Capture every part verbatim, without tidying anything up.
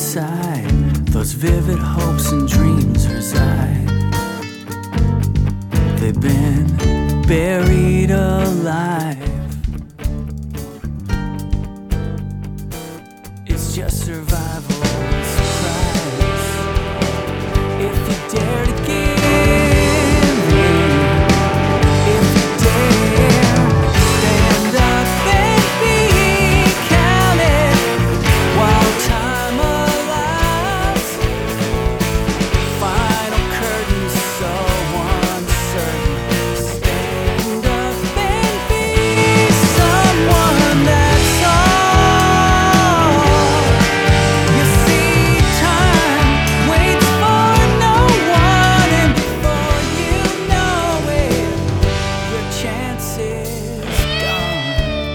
inside those vivid hopes and dreams reside. They've been buried alive. It's just survival and surprise. If you dare to give in, if you dare, stand up and be counted while time allows. Final curtains so uncertain. Stand up and be someone, that's all. You see, time waits for no one, and before you know it, your chance is gone.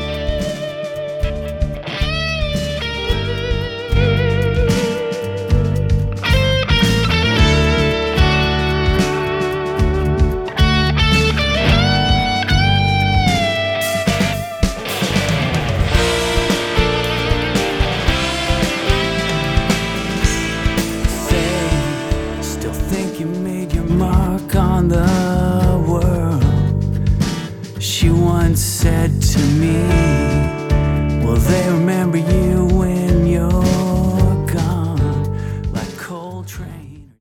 Say, still think you made your mark on the world. She once said